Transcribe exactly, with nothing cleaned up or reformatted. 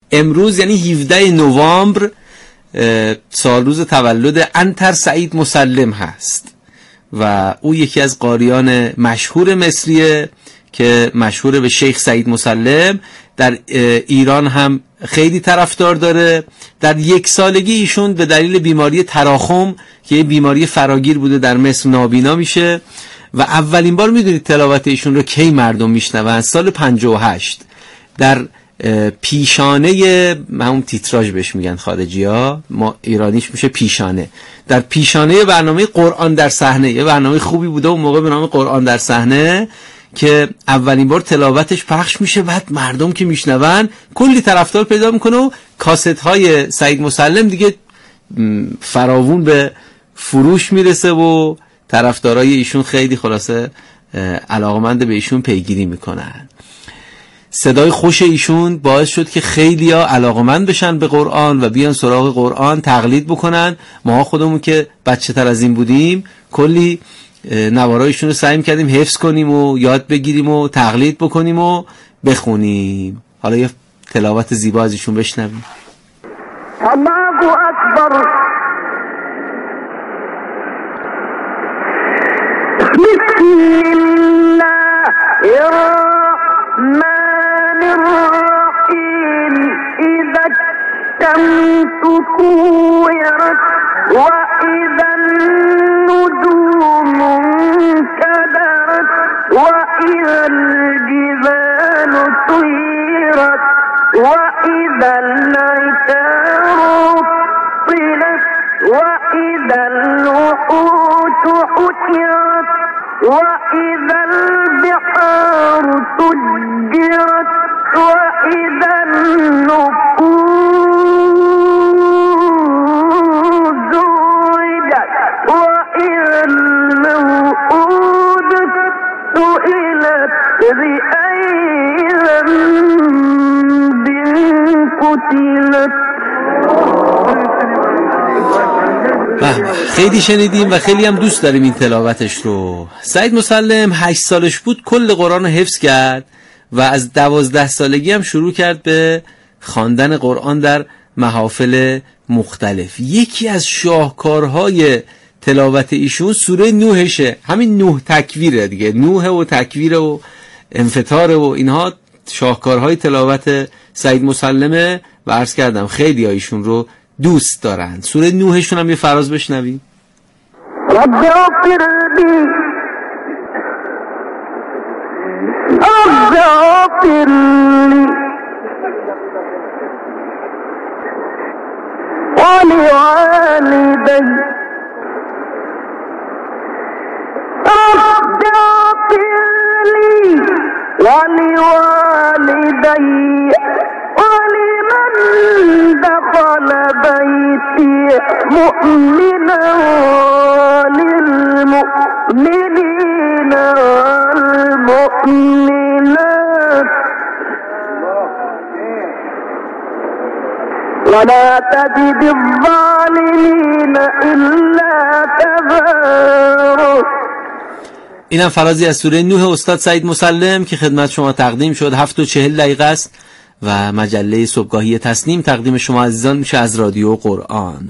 امروز یعنی هفدهم نوامبر سال روز تولد عنتر سعید مسلم هست و او یکی از قاریان مشهور مصریه که مشهور به شیخ سعید مسلم. در ایران هم خیلی طرفدار داره. در یک سالگی ایشون به دلیل بیماری تراخم که یه بیماری فراگیر بوده در مصر نابینا میشه و اولین بار میدونید تلاوت ایشون رو کی مردم میشنون؟ سال پنجاه و هشت در پیشانه، همون تیتراژ بهش میگن خارجی ها، ما ایرانیش میشه پیشانه. در پیشانه برنامه قرآن در صحنه، یه برنامه خوبی بوده اون موقع به نام قرآن در صحنه که اولین بار تلاوتش پخش میشه، بعد مردم که میشنون کلی طرفدار پیدا میکنه و کاست های سعید مسلم دیگه فراوون به فروش میرسه و طرفدارای ایشون خیلی خلاصه علاقمند به ایشون پیگیری میکنن. صدای خوش ایشون باعث شد که خیلیا علاقمند بشن به قرآن و بیان سراغ قرآن تقلید بکنن. ما خودمون که بچه تر از این بودیم کلی نوارایشون رو سعی می‌کردیم حفظ کنیم و یاد بگیریم و تقلید بکنیم و بخونیم. حالا یه تلاوت زیبا از ایشون بشنویم. الله اکبر. بسم الله الرحمن الرحیم. اذا الشمس كورت واذا النجوم انكدرت واذا الجبال سيرت واذا العشار طلت واذا الوحوش حشرت واذا البحار سجرت واذا النفوس زوجت واذا الموءودة سئلت بأي ذنب قتلت. خیلی شنیدیم و خیلی هم دوست داریم این تلاوتش رو. سعید مسلم هشت سالش بود کل قرآن رو حفظ کرد و از دوازده سالگی هم شروع کرد به خواندن قرآن در محافل مختلف. یکی از شاهکارهای تلاوت ایشون سوره نوحشه، همین نوح تکویره دیگه، نوح و تکویر و انفطار و اینها شاهکارهای تلاوت سعید مسلمه و عرض کردم خیلی ها ایشون رو دوست دارن. سوره نوحشون هم یه فراز بشنویم. رب اغفر لی رب اغفر لی ولوالدی رب اغفر لی ولوالدی ولمن دخل بيتي مؤمنا للمؤمنين والمؤمنات ولا تجد الظالمين إلا تبارا. اینم فرازی از سوره نوح استاد سعید مسلم که خدمت شما تقدیم شد. هفت و چهل دقیقه است و مجله صبحگاهی تسنیم تقدیم شما عزیزان میشه از رادیو قرآن.